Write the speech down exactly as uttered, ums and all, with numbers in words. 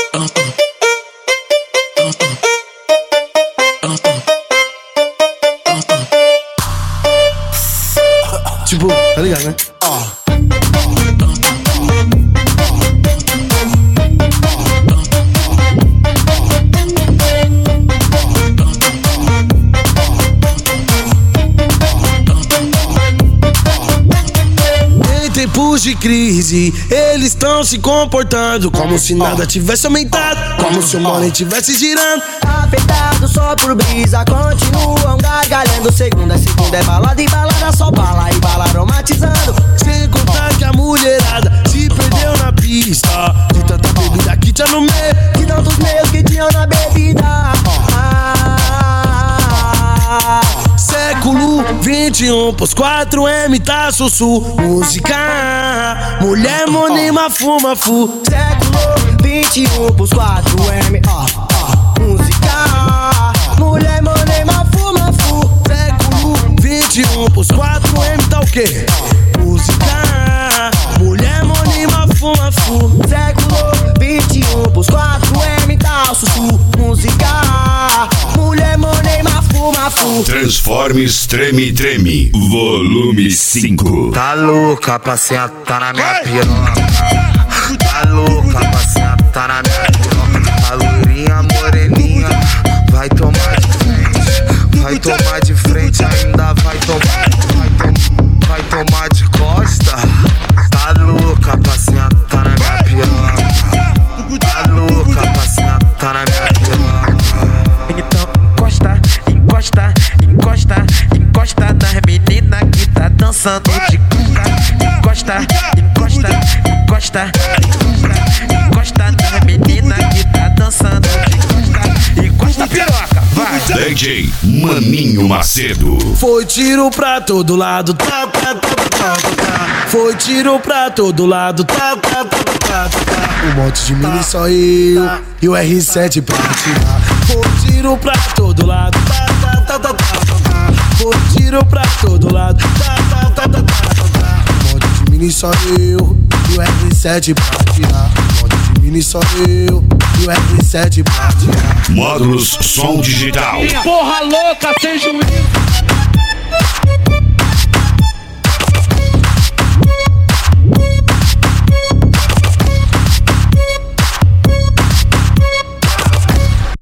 Tipo, tá ligado, né? Ó. Tempos de crise, eles estão se comportando como se nada tivesse aumentado, como se o money tivesse girando. Afetado só por brisa, continuam gargalhando. Segunda, segunda é balada e balada só bala e bala aromatizando. Sem contar que a mulherada se perdeu na pista de tanta bebida que tinha no meio, de tantos meios que tinham na bebida. Ah, século vinte e um, pós quatro M tá sussu. Música, mulher, money, mafu, mafu. Século vinte e um, pós quatro M, ó, ó. Música, mulher, money, mafu, mafu. Século vinte e um, pós quatro M tá o quê? Música, mulher, money, mafu, mafu. Século vinte e um, pós quatro M tá sussu. Música, mulher, money, mafu, mafu. Transformes Treme Treme, volume cinco. Tá louca pra sentar na minha piroca. Tá louca pra sentar na minha piroca. A lourinha moreninha vai tomar de frente. Vai tomar de frente, ainda vai tomar. Vai, tom, vai tomar de costa. Tá louca pra sentar na minha piroca. Tá louca pra sentar na minha piroca. Então encosta, encosta, encosta, encosta nas meninas que tá dançando de cuca. Encosta, encosta, encosta, encosta, encosta nas meninas que tá dançando de cuca. Encosta a piroca, vai. D J Maninho Macedo. Foi tiro pra todo lado, tá, tá, tá, tá, tá. Foi tiro pra todo lado, tá, tá, tá, tá, tá. Um monte de mini só eu e o R sete pra tirar. Foi tiro pra todo lado, tá, tá, tá, tá, tá. Foi tiro pra todo lado, tá, tá, tá, tá, tá. Um monte de mini só eu e o R sete pra tirar. Um monte de mini só eu e o R sete pra tirar. Módulos Som Digital. Porra louca, sem juízo.